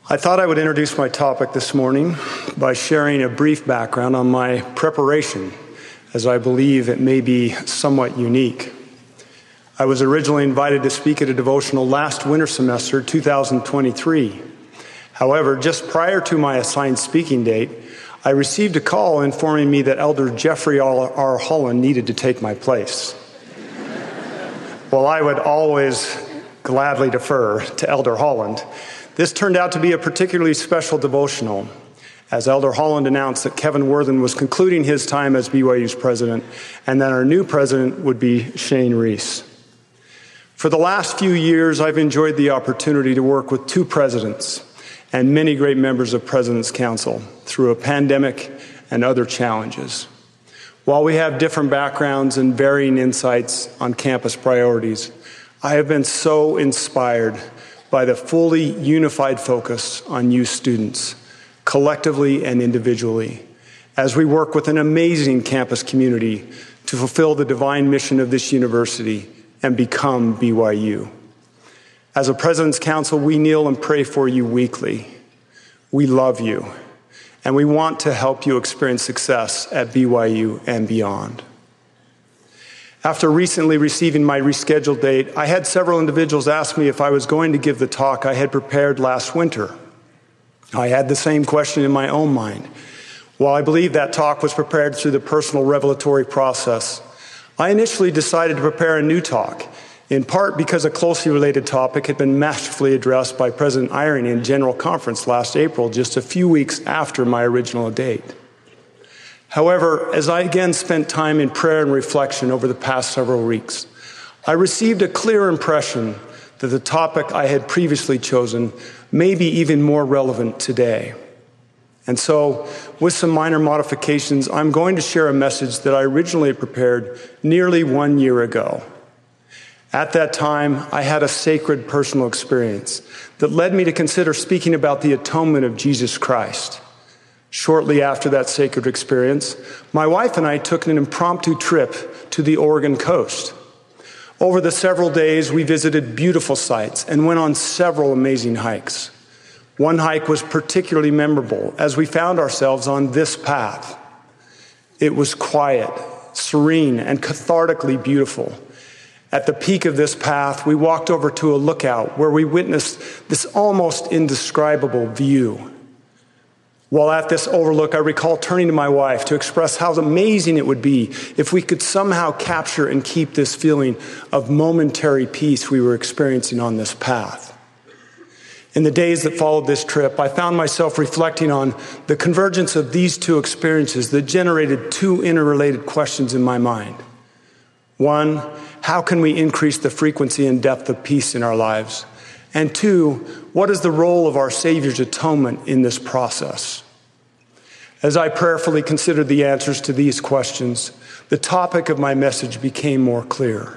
I thought I would introduce my topic this morning by sharing a brief background on my preparation, as I believe it may be somewhat unique. I was originally invited to speak at a devotional last winter semester, 2023. However, just prior to my assigned speaking date, I received a call informing me that Elder Jeffrey R. Holland needed to take my place. While I would always gladly defer to Elder Holland, this turned out to be a particularly special devotional, as Elder Holland announced that Kevin Worthen was concluding his time as BYU's president and that our new president would be Shane Reese. For the last few years, I've enjoyed the opportunity to work with two presidents and many great members of President's Council through a pandemic and other challenges. While we have different backgrounds and varying insights on campus priorities, I have been so inspired by the fully unified focus on youth students, collectively and individually, as we work with an amazing campus community to fulfill the divine mission of this university and become BYU. As a President's Council, we kneel and pray for you weekly. We love you, and we want to help you experience success at BYU and beyond. After recently receiving my rescheduled date, I had several individuals ask me if I was going to give the talk I had prepared last winter. I had the same question in my own mind. While I believe that talk was prepared through the personal revelatory process, I initially decided to prepare a new talk, in part because a closely related topic had been masterfully addressed by President Eyring in General Conference last April, just a few weeks after my original date. However, as I again spent time in prayer and reflection over the past several weeks, I received a clear impression that the topic I had previously chosen may be even more relevant today. And so, with some minor modifications, I'm going to share a message that I originally prepared nearly 1 year ago. At that time, I had a sacred personal experience that led me to consider speaking about the atonement of Jesus Christ. Shortly after that sacred experience, my wife and I took an impromptu trip to the Oregon coast. Over the several days, we visited beautiful sights and went on several amazing hikes. One hike was particularly memorable as we found ourselves on this path. It was quiet, serene, and cathartically beautiful. At the peak of this path, we walked over to a lookout where we witnessed this almost indescribable view. While at this overlook, I recall turning to my wife to express how amazing it would be if we could somehow capture and keep this feeling of momentary peace we were experiencing on this path. In the days that followed this trip, I found myself reflecting on the convergence of these two experiences that generated two interrelated questions in my mind. One, how can we increase the frequency and depth of peace in our lives? And two, what is the role of our Savior's atonement in this process? As I prayerfully considered the answers to these questions, the topic of my message became more clear.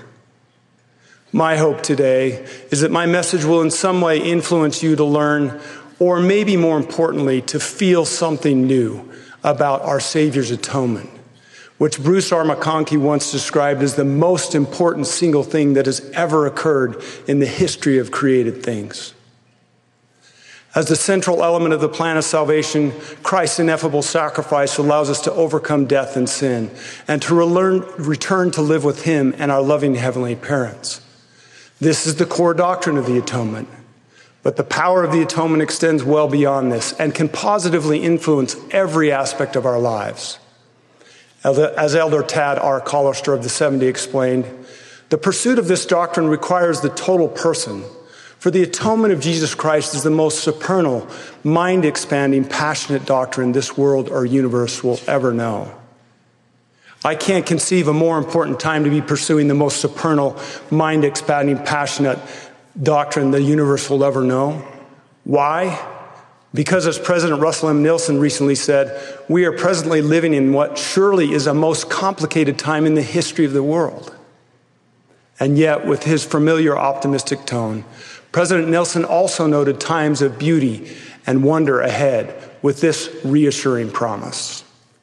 My hope today is that my message will in some way influence you to learn, or maybe more importantly, to feel something new about our Savior's atonement, which Bruce R. McConkie once described as the most important single thing that has ever occurred in the history of created things. As the central element of the plan of salvation, Christ's ineffable sacrifice allows us to overcome death and sin and to return to live with Him and our loving heavenly parents. This is the core doctrine of the atonement. But the power of the atonement extends well beyond this and can positively influence every aspect of our lives. As Elder Tad R. Collister of the 70 explained, the pursuit of this doctrine requires the total person, for the atonement of Jesus Christ is the most supernal, mind-expanding, passionate doctrine this world or universe will ever know. I can't conceive a more important time to be pursuing the most supernal, mind-expanding, passionate doctrine the universe will ever know. Why? Because as President Russell M. Nelson recently said, we are presently living in what surely is a most complicated time in the history of the world. And yet, with his familiar optimistic tone, President Nelson also noted times of beauty and wonder ahead with this reassuring promise.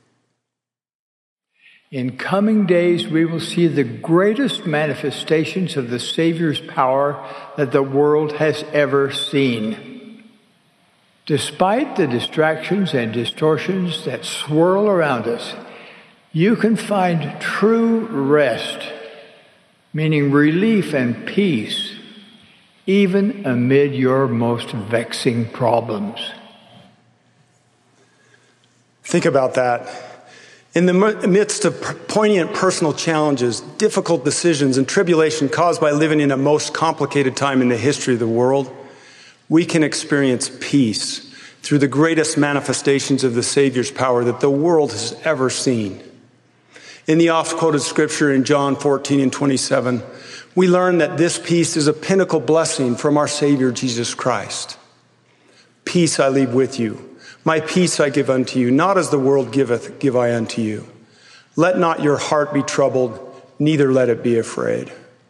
In coming days, we will see the greatest manifestations of the Savior's power that the world has ever seen. Despite the distractions and distortions that swirl around us, you can find true rest, meaning relief and peace, even amid your most vexing problems. Think about that. In the midst of poignant personal challenges, difficult decisions, and tribulation caused by living in a most complicated time in the history of the world, we can experience peace through the greatest manifestations of the Savior's power that the world has ever seen. In the oft-quoted scripture in John 14:27, we learn that this peace is a pinnacle blessing from our Savior Jesus Christ. Peace I leave with you. My peace I give unto you. Not as the world giveth, give I unto you. Let not your heart be troubled, neither let it be afraid.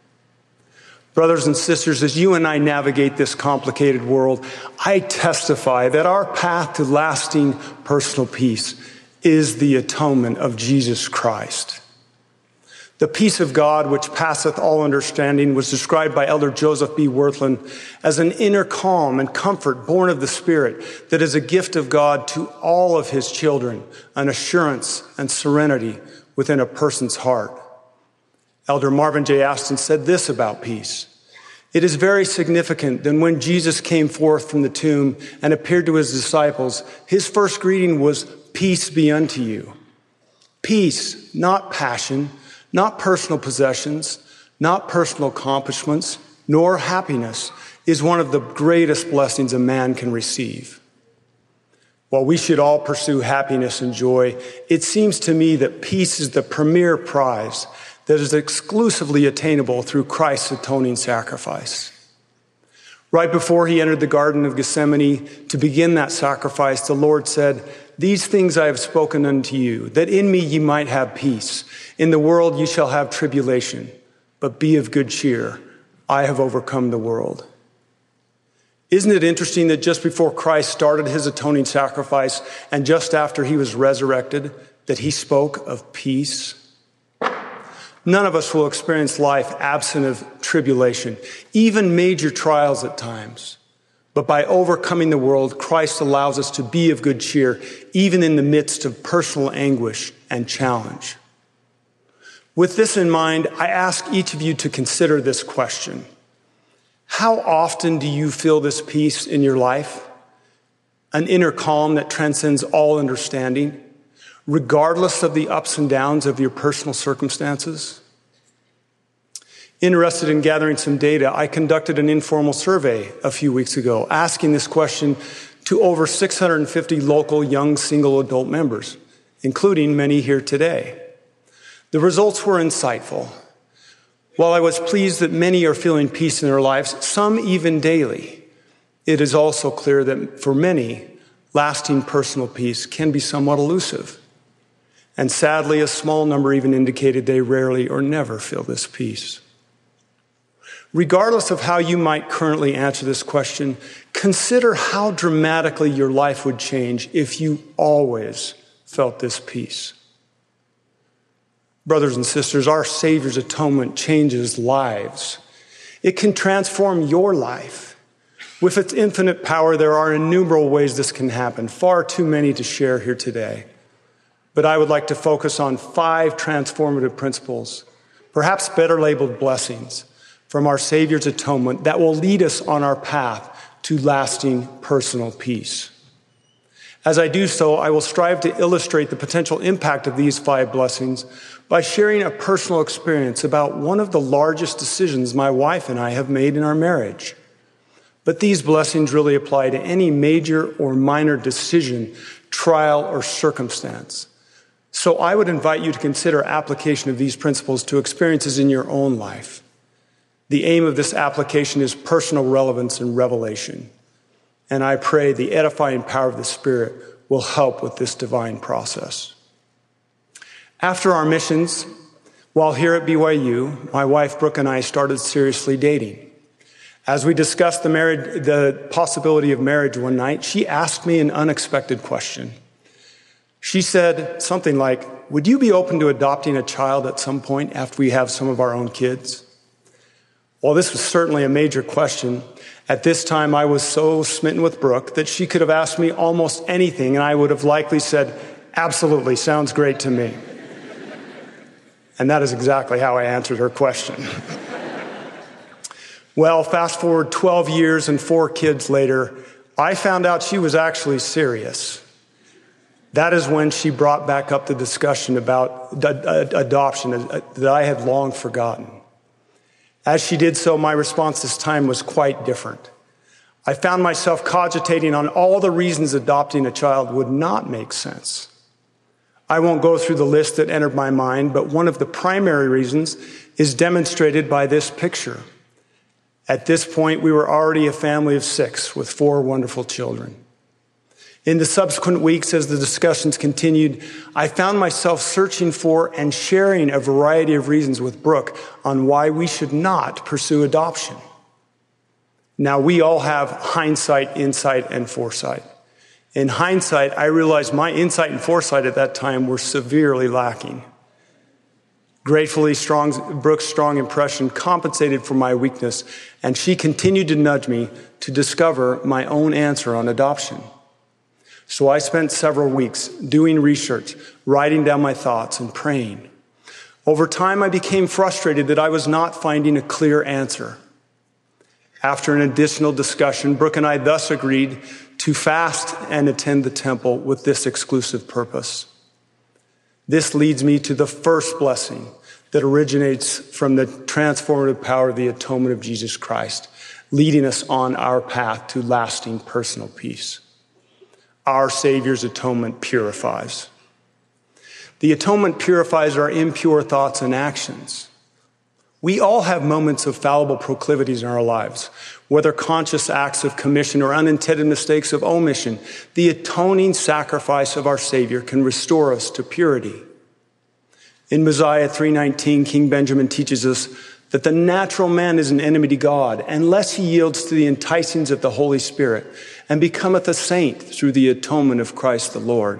Brothers and sisters, as you and I navigate this complicated world, I testify that our path to lasting personal peace is the atonement of Jesus Christ. The peace of God, which passeth all understanding, was described by Elder Joseph B. Wirthlin as an inner calm and comfort born of the Spirit that is a gift of God to all of his children, an assurance and serenity within a person's heart. Elder Marvin J. Aston said this about peace. It is very significant that when Jesus came forth from the tomb and appeared to his disciples, his first greeting was, "Peace be unto you." Peace, not passion, not personal possessions, not personal accomplishments, nor happiness, is one of the greatest blessings a man can receive. While we should all pursue happiness and joy, it seems to me that peace is the premier prize that is exclusively attainable through Christ's atoning sacrifice. Right before he entered the Garden of Gethsemane to begin that sacrifice, the Lord said, "These things I have spoken unto you, that in me ye might have peace. In the world ye shall have tribulation, but be of good cheer. I have overcome the world." Isn't it interesting that just before Christ started his atoning sacrifice and just after he was resurrected, that he spoke of peace? None of us will experience life absent of tribulation, even major trials at times. But by overcoming the world, Christ allows us to be of good cheer, even in the midst of personal anguish and challenge. With this in mind, I ask each of you to consider this question. How often do you feel this peace in your life? An inner calm that transcends all understanding, regardless of the ups and downs of your personal circumstances? Interested in gathering some data, I conducted an informal survey a few weeks ago, asking this question to over 650 local young single adult members, including many here today. The results were insightful. While I was pleased that many are feeling peace in their lives, some even daily, it is also clear that for many, lasting personal peace can be somewhat elusive. And sadly, a small number even indicated they rarely or never feel this peace. Regardless of how you might currently answer this question, consider how dramatically your life would change if you always felt this peace. Brothers and sisters, our Savior's atonement changes lives. It can transform your life. With its infinite power, there are innumerable ways this can happen, far too many to share here today. But I would like to focus on 5 transformative principles, perhaps better labeled blessings, from our Savior's atonement that will lead us on our path to lasting personal peace. As I do so, I will strive to illustrate the potential impact of these 5 blessings by sharing a personal experience about one of the largest decisions my wife and I have made in our marriage. But these blessings really apply to any major or minor decision, trial, or circumstance. So I would invite you to consider application of these principles to experiences in your own life. The aim of this application is personal relevance and revelation. And I pray the edifying power of the Spirit will help with this divine process. After our missions, while here at BYU, my wife Brooke and I started seriously dating. As we discussed the possibility of marriage one night, she asked me an unexpected question. She said something like, "Would you be open to adopting a child at some point after we have some of our own kids?" Well, this was certainly a major question, At this time, I was so smitten with Brooke that she could have asked me almost anything, and I would have likely said, absolutely, sounds great to me. And that is exactly how I answered her question. Well, fast forward 12 years and 4 kids later, I found out she was actually serious. That is when she brought back up the discussion about adoption that I had long forgotten. As she did so, my response this time was quite different. I found myself cogitating on all the reasons adopting a child would not make sense. I won't go through the list that entered my mind, but one of the primary reasons is demonstrated by this picture. At this point, we were already a family of 6 with 4 wonderful children. In the subsequent weeks, as the discussions continued, I found myself searching for and sharing a variety of reasons with Brooke on why we should not pursue adoption. Now, we all have hindsight, insight, and foresight. In hindsight, I realized my insight and foresight at that time were severely lacking. Gratefully, Brooke's strong impression compensated for my weakness, and she continued to nudge me to discover my own answer on adoption. So I spent several weeks doing research, writing down my thoughts, and praying. Over time, I became frustrated that I was not finding a clear answer. After an additional discussion, Brooke and I thus agreed to fast and attend the temple with this exclusive purpose. This leads me to the first blessing that originates from the transformative power of the atonement of Jesus Christ, leading us on our path to lasting personal peace. Our Savior's atonement purifies. The atonement purifies our impure thoughts and actions. We all have moments of fallible proclivities in our lives, whether conscious acts of commission or unintended mistakes of omission. The atoning sacrifice of our Savior can restore us to purity. In Mosiah 3:19, King Benjamin teaches us that the natural man is an enemy to God unless he yields to the enticings of the Holy Spirit and becometh a saint through the atonement of Christ the Lord.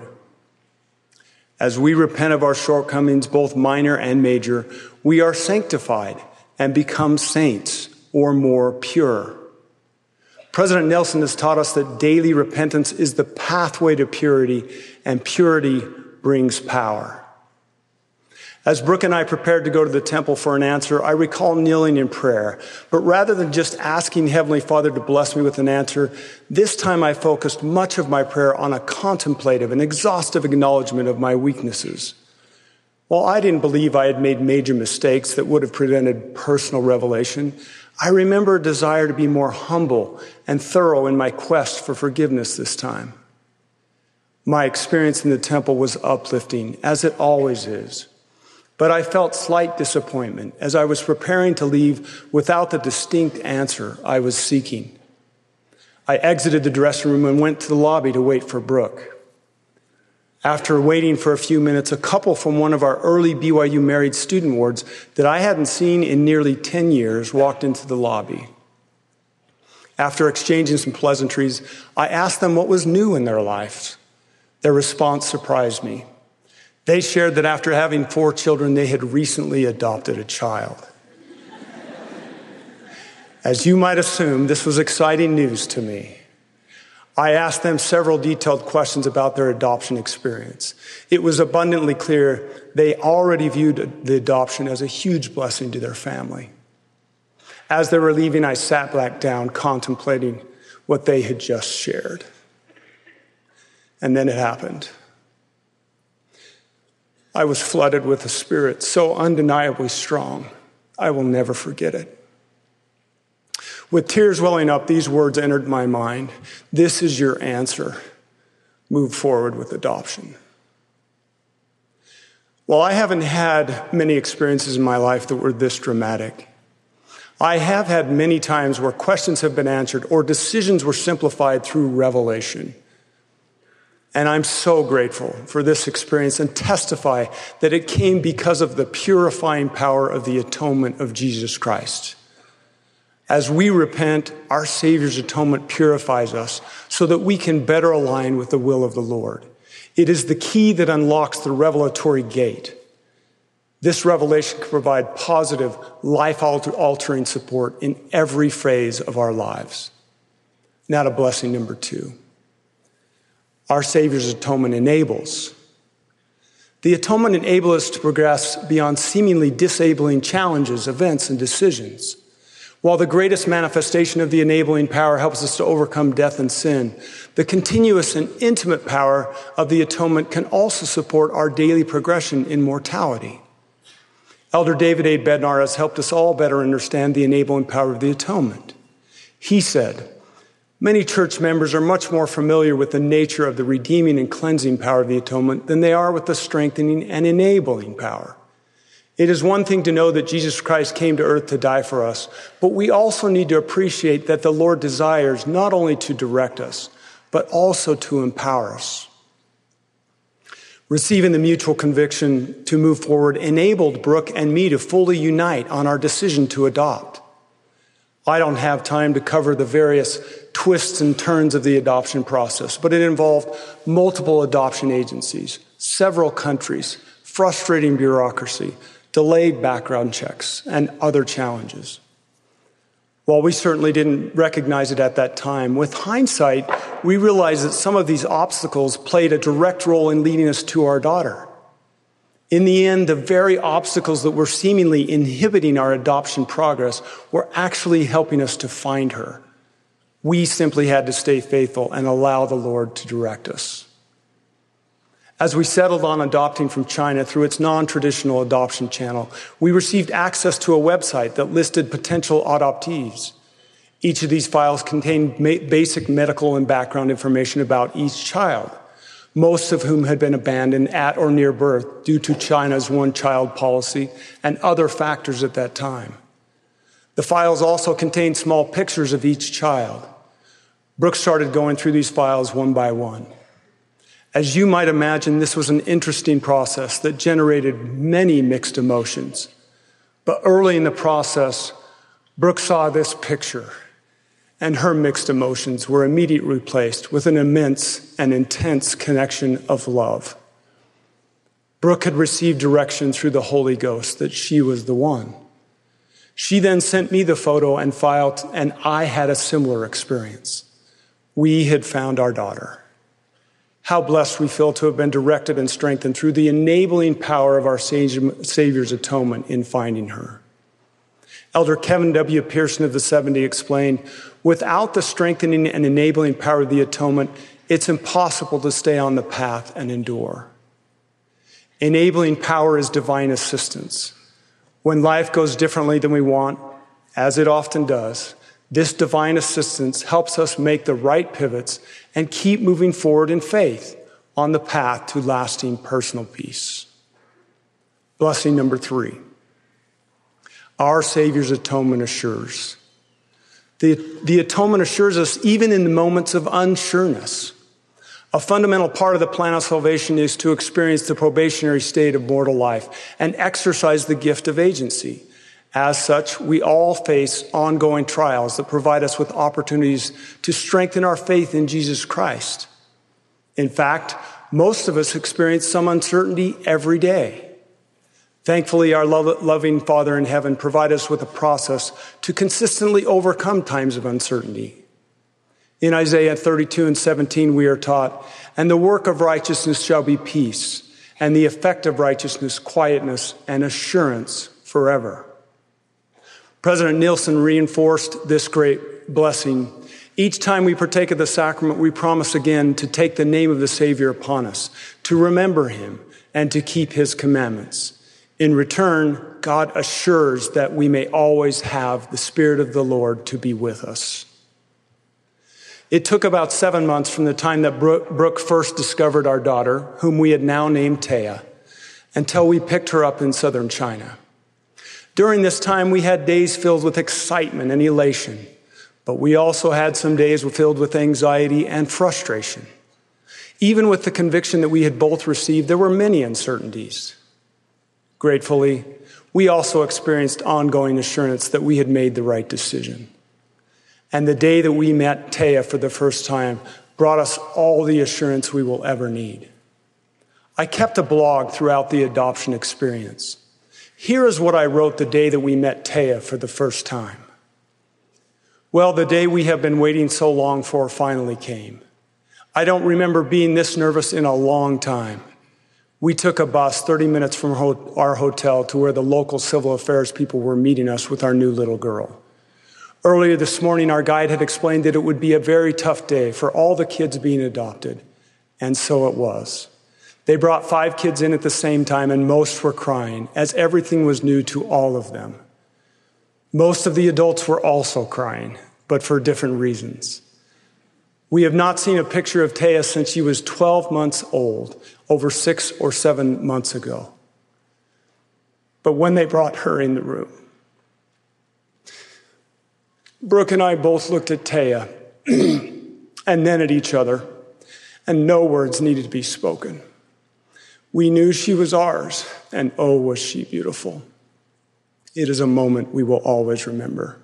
As we repent of our shortcomings, both minor and major, we are sanctified and become saints or more pure. President Nelson has taught us that daily repentance is the pathway to purity, and purity brings power. As Brooke and I prepared to go to the temple for an answer, I recall kneeling in prayer. But rather than just asking Heavenly Father to bless me with an answer, this time I focused much of my prayer on a contemplative and exhaustive acknowledgement of my weaknesses. While I didn't believe I had made major mistakes that would have prevented personal revelation, I remember a desire to be more humble and thorough in my quest for forgiveness this time. My experience in the temple was uplifting, as it always is. But I felt slight disappointment as I was preparing to leave without the distinct answer I was seeking. I exited the dressing room and went to the lobby to wait for Brooke. After waiting for a few minutes, a couple from one of our early BYU married student wards that I hadn't seen in nearly 10 years walked into the lobby. After exchanging some pleasantries, I asked them what was new in their lives. Their response surprised me. They shared that after having 4 children, they had recently adopted a child. As you might assume, this was exciting news to me. I asked them several detailed questions about their adoption experience. It was abundantly clear they already viewed the adoption as a huge blessing to their family. As they were leaving, I sat back down contemplating what they had just shared. And then it happened. I was flooded with a spirit so undeniably strong, I will never forget it. With tears welling up, these words entered my mind. This is your answer. Move forward with adoption. While I haven't had many experiences in my life that were this dramatic, I have had many times where questions have been answered or decisions were simplified through revelation. And I'm so grateful for this experience and testify that it came because of the purifying power of the atonement of Jesus Christ. As we repent, our Savior's atonement purifies us so that we can better align with the will of the Lord. It is the key that unlocks the revelatory gate. This revelation can provide positive, life-altering support in every phase of our lives. Now to blessing number 2. Our Savior's atonement enables. The atonement enables us to progress beyond seemingly disabling challenges, events, and decisions. While the greatest manifestation of the enabling power helps us to overcome death and sin, the continuous and intimate power of the atonement can also support our daily progression in mortality. Elder David A. Bednar has helped us all better understand the enabling power of the atonement. He said, "Many church members are much more familiar with the nature of the redeeming and cleansing power of the atonement than they are with the strengthening and enabling power. It is one thing to know that Jesus Christ came to earth to die for us, but we also need to appreciate that the Lord desires not only to direct us, but also to empower us." Receiving the mutual conviction to move forward enabled Brooke and me to fully unite on our decision to adopt. I don't have time to cover the various twists and turns of the adoption process, but it involved multiple adoption agencies, several countries, frustrating bureaucracy, delayed background checks, and other challenges. While we certainly didn't recognize it at that time, with hindsight, we realized that some of these obstacles played a direct role in leading us to our daughter. In the end, the very obstacles that were seemingly inhibiting our adoption progress were actually helping us to find her. We simply had to stay faithful and allow the Lord to direct us. As we settled on adopting from China through its non-traditional adoption channel, we received access to a website that listed potential adoptees. Each of these files contained basic medical and background information about each child, most of whom had been abandoned at or near birth due to China's one-child policy and other factors at that time. The files also contained small pictures of each child. Brooke started going through these files one by one. As you might imagine, this was an interesting process that generated many mixed emotions. But early in the process, Brooke saw this picture, and her mixed emotions were immediately replaced with an immense and intense connection of love. Brooke had received direction through the Holy Ghost that she was the one. She then sent me the photo and file, and I had a similar experience. We had found our daughter. How blessed we feel to have been directed and strengthened through the enabling power of our Savior's atonement in finding her. Elder Kevin W. Pearson of the 70 explained, "Without the strengthening and enabling power of the atonement, it's impossible to stay on the path and endure." Enabling power is divine assistance. When life goes differently than we want, as it often does, this divine assistance helps us make the right pivots and keep moving forward in faith on the path to lasting personal peace. Blessing number 3. Our Savior's atonement assures. The atonement assures us even in the moments of unsureness. A fundamental part of the plan of salvation is to experience the probationary state of mortal life and exercise the gift of agency. As such, we all face ongoing trials that provide us with opportunities to strengthen our faith in Jesus Christ. In fact, most of us experience some uncertainty every day. Thankfully, our loving Father in heaven provides us with a process to consistently overcome times of uncertainty. In Isaiah 32:17, we are taught, "And the work of righteousness shall be peace, and the effect of righteousness, quietness, and assurance forever." President Nielsen reinforced this great blessing. Each time we partake of the sacrament, we promise again to take the name of the Savior upon us, to remember him, and to keep his commandments. In return, God assures that we may always have the Spirit of the Lord to be with us. It took about 7 months from the time that Brooke first discovered our daughter, whom we had now named Taya, until we picked her up in southern China. During this time, we had days filled with excitement and elation, but we also had some days filled with anxiety and frustration. Even with the conviction that we had both received, there were many uncertainties. Gratefully, we also experienced ongoing assurance that we had made the right decision. And the day that we met Taya for the first time brought us all the assurance we will ever need. I kept a blog throughout the adoption experience. Here is what I wrote the day that we met Taya for the first time. Well, the day we have been waiting so long for finally came. I don't remember being this nervous in a long time. We took a bus 30 minutes from our hotel to where the local civil affairs people were meeting us with our new little girl. Earlier this morning, our guide had explained that it would be a very tough day for all the kids being adopted, and so it was. They brought 5 kids in at the same time, and most were crying, as everything was new to all of them. Most of the adults were also crying, but for different reasons. We have not seen a picture of Taya since she was 12 months old, over 6 or 7 months ago. But when they brought her in the room, Brooke and I both looked at Taya and then at each other, and no words needed to be spoken. We knew she was ours, and oh, was she beautiful. It is a moment we will always remember.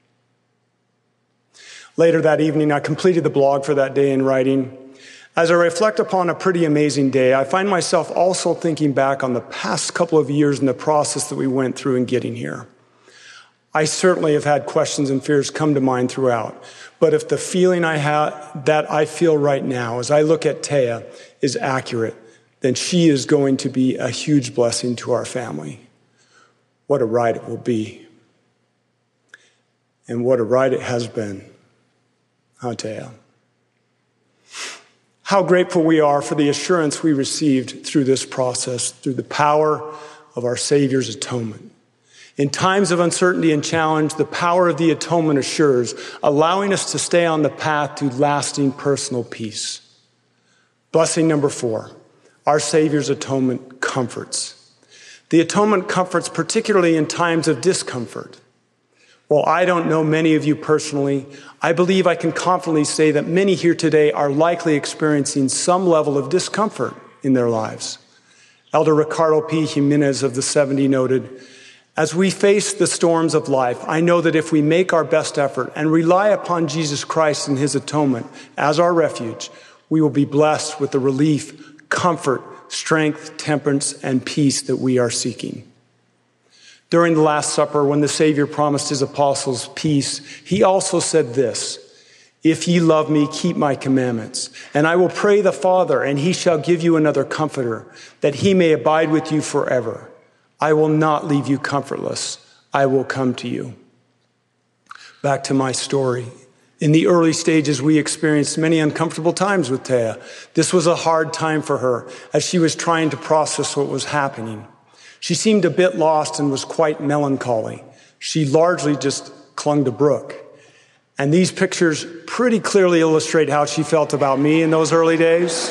Later that evening, I completed the blog for that day in writing. As I reflect upon a pretty amazing day, I find myself also thinking back on the past couple of years and the process that we went through in getting here. I certainly have had questions and fears come to mind throughout, but if the feeling that I feel right now as I look at Taya is accurate, then she is going to be a huge blessing to our family. What a ride it will be. And what a ride it has been. Huh, Taya? How grateful we are for the assurance we received through this process, through the power of our Savior's atonement. In times of uncertainty and challenge, the power of the atonement assures, allowing us to stay on the path to lasting personal peace. Blessing number 4, our Savior's atonement comforts. The atonement comforts particularly in times of discomfort. While I don't know many of you personally, I believe I can confidently say that many here today are likely experiencing some level of discomfort in their lives. Elder Ricardo P. Jimenez of the 70 noted, "As we face the storms of life, I know that if we make our best effort and rely upon Jesus Christ and his atonement as our refuge, we will be blessed with the relief, comfort, strength, temperance, and peace that we are seeking." During the Last Supper, when the Savior promised his apostles peace, he also said this, "If ye love me, keep my commandments, and I will pray the Father, and he shall give you another comforter, that he may abide with you forever. I will not leave you comfortless. I will come to you." Back to my story. In the early stages, we experienced many uncomfortable times with Taya. This was a hard time for her as she was trying to process what was happening. She seemed a bit lost and was quite melancholy. She largely just clung to Brooke. And these pictures pretty clearly illustrate how she felt about me in those early days.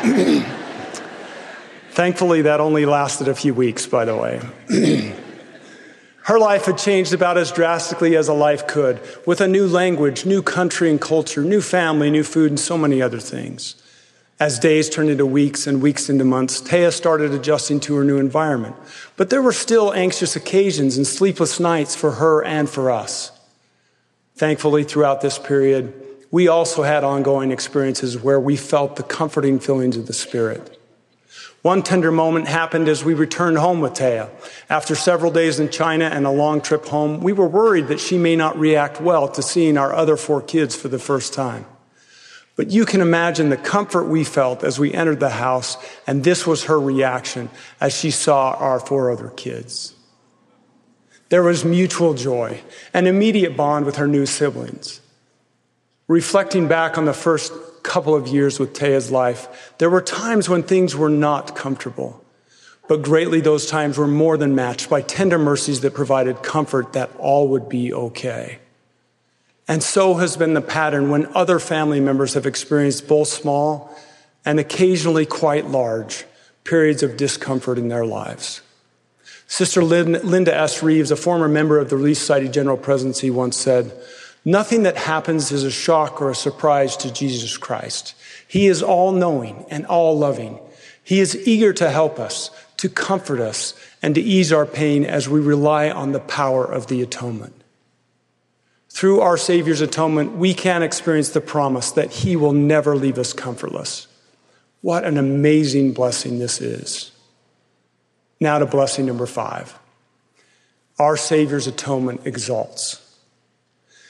Thankfully, that only lasted a few weeks, by the way. Her life had changed about as drastically as a life could, with a new language, new country and culture, new family, new food, and so many other things. As days turned into weeks and weeks into months, Taya started adjusting to her new environment. But there were still anxious occasions and sleepless nights for her and for us. Thankfully, throughout this period, we also had ongoing experiences where we felt the comforting feelings of the Spirit. One tender moment happened as we returned home with Taya. After several days in China and a long trip home, we were worried that she may not react well to seeing our other 4 kids for the first time. But you can imagine the comfort we felt as we entered the house, and this was her reaction as she saw our 4 other kids. There was mutual joy, an immediate bond with her new siblings. Reflecting back on the first couple of years with Taya's life, there were times when things were not comfortable, but greatly those times were more than matched by tender mercies that provided comfort that all would be okay. And so has been the pattern when other family members have experienced both small and occasionally quite large periods of discomfort in their lives. Sister Linda S. Reeves, a former member of the Relief Society General Presidency, once said, "Nothing that happens is a shock or a surprise to Jesus Christ. He is all-knowing and all-loving. He is eager to help us, to comfort us, and to ease our pain as we rely on the power of the atonement." Through our Savior's atonement, we can experience the promise that he will never leave us comfortless. What an amazing blessing this is. Now to blessing number 5. Our Savior's atonement exalts.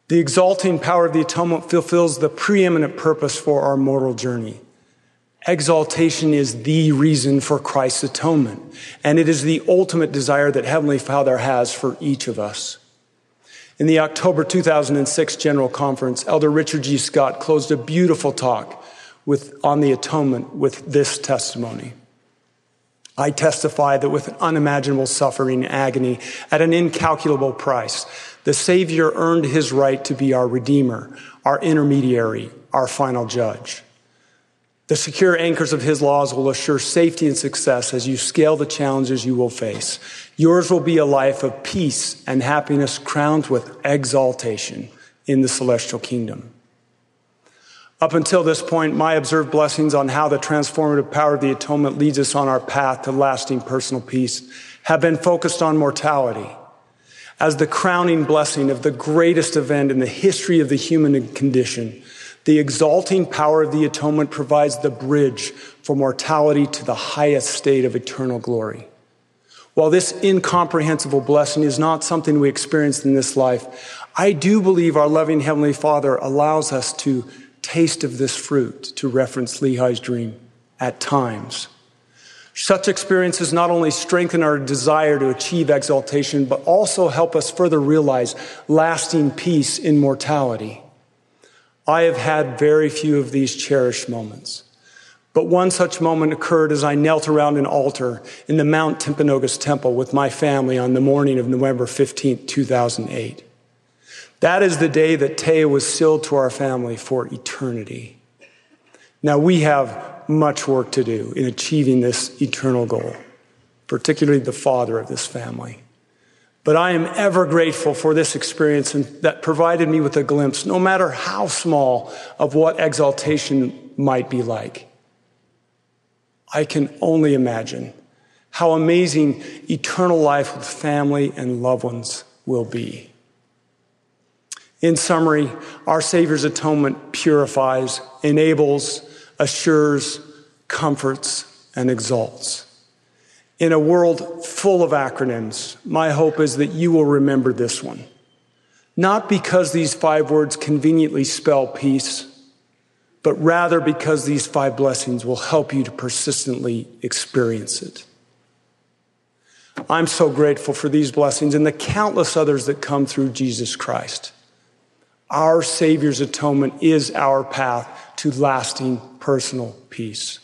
The exalting power of the atonement fulfills the preeminent purpose for our mortal journey. Exaltation is the reason for Christ's atonement, and it is the ultimate desire that Heavenly Father has for each of us. In the October 2006 General Conference, Elder Richard G. Scott closed a beautiful talk on the atonement with this testimony. I testify that with unimaginable suffering and agony at an incalculable price, the Savior earned his right to be our Redeemer, our intermediary, our final judge. The secure anchors of his laws will assure safety and success as you scale the challenges you will face. Yours will be a life of peace and happiness crowned with exaltation in the celestial kingdom. Up until this point, my observed blessings on how the transformative power of the atonement leads us on our path to lasting personal peace have been focused on mortality as the crowning blessing of the greatest event in the history of the human condition. The exalting power of the atonement provides the bridge for mortality to the highest state of eternal glory. While this incomprehensible blessing is not something we experience in this life, I do believe our loving Heavenly Father allows us to taste of this fruit, to reference Lehi's dream, at times. Such experiences not only strengthen our desire to achieve exaltation, but also help us further realize lasting peace in mortality. I have had very few of these cherished moments, but one such moment occurred as I knelt around an altar in the Mount Timpanogos Temple with my family on the morning of November 15, 2008. That is the day that Taya was sealed to our family for eternity. Now, we have much work to do in achieving this eternal goal, particularly the father of this family. But I am ever grateful for this experience and that provided me with a glimpse, no matter how small, of what exaltation might be like. I can only imagine how amazing eternal life with family and loved ones will be. In summary, our Savior's atonement purifies, enables, assures, comforts, and exalts. In a world full of acronyms, my hope is that you will remember this one. Not because these 5 words conveniently spell peace, but rather because these 5 blessings will help you to persistently experience it. I'm so grateful for these blessings and the countless others that come through Jesus Christ. Our Savior's atonement is our path to lasting personal peace.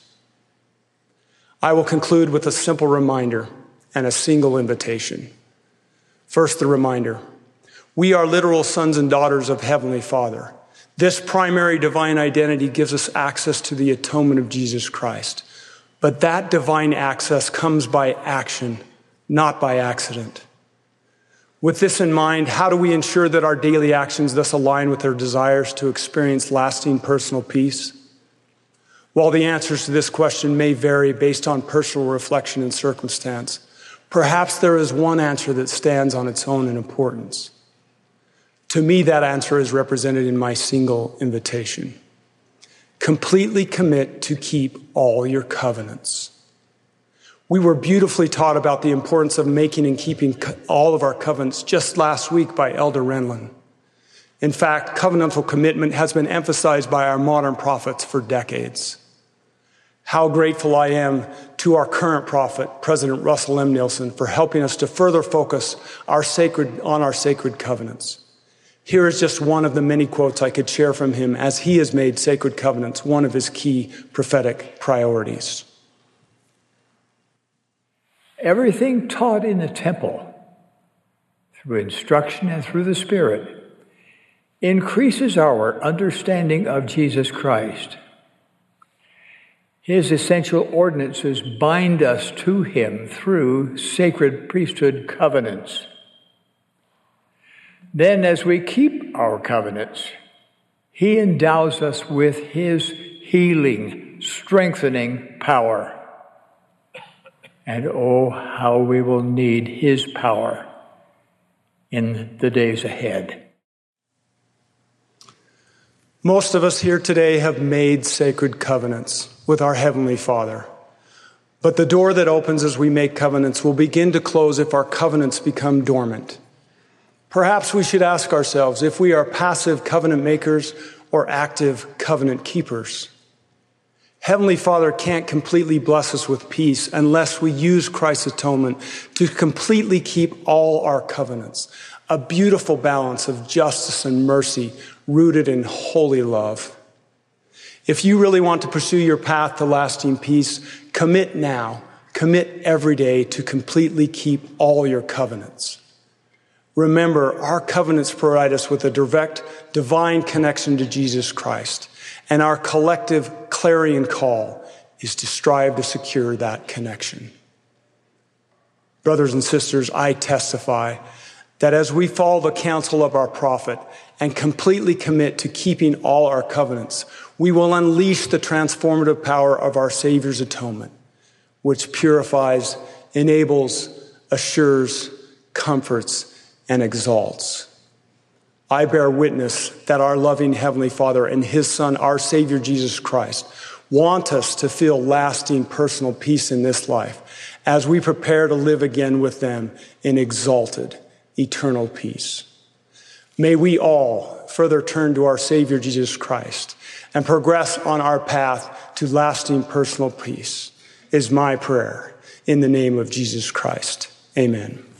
I will conclude with a simple reminder and a single invitation. First, the reminder. We are literal sons and daughters of Heavenly Father. This primary divine identity gives us access to the atonement of Jesus Christ. But that divine access comes by action, not by accident. With this in mind, how do we ensure that our daily actions thus align with our desires to experience lasting personal peace? While the answers to this question may vary based on personal reflection and circumstance, perhaps there is one answer that stands on its own in importance. To me, that answer is represented in my single invitation. Completely commit to keep all your covenants. We were beautifully taught about the importance of making and keeping all of our covenants just last week by Elder Renlund. In fact, covenantal commitment has been emphasized by our modern prophets for decades. How grateful I am to our current prophet, President Russell M. Nelson, for helping us to further focus on our sacred covenants. Here is just one of the many quotes I could share from him as he has made sacred covenants one of his key prophetic priorities. Everything taught in the temple, through instruction and through the Spirit, increases our understanding of Jesus Christ. His essential ordinances bind us to him through sacred priesthood covenants. Then, as we keep our covenants, he endows us with his healing, strengthening power. And oh, how we will need his power in the days ahead. Most of us here today have made sacred covenants with our Heavenly Father. But the door that opens as we make covenants will begin to close if our covenants become dormant. Perhaps we should ask ourselves if we are passive covenant makers or active covenant keepers. Heavenly Father can't completely bless us with peace unless we use Christ's atonement to completely keep all our covenants, a beautiful balance of justice and mercy rooted in holy love. If you really want to pursue your path to lasting peace, commit now, commit every day to completely keep all your covenants. Remember, our covenants provide us with a direct divine connection to Jesus Christ, and our collective clarion call is to strive to secure that connection. Brothers and sisters, I testify that as we follow the counsel of our prophet and completely commit to keeping all our covenants, we will unleash the transformative power of our Savior's atonement, which purifies, enables, assures, comforts, and exalts. I bear witness that our loving Heavenly Father and His Son, our Savior Jesus Christ, want us to feel lasting personal peace in this life as we prepare to live again with them in exalted, eternal peace. May we all further turn to our Savior Jesus Christ and progress on our path to lasting personal peace, is my prayer in the name of Jesus Christ. Amen.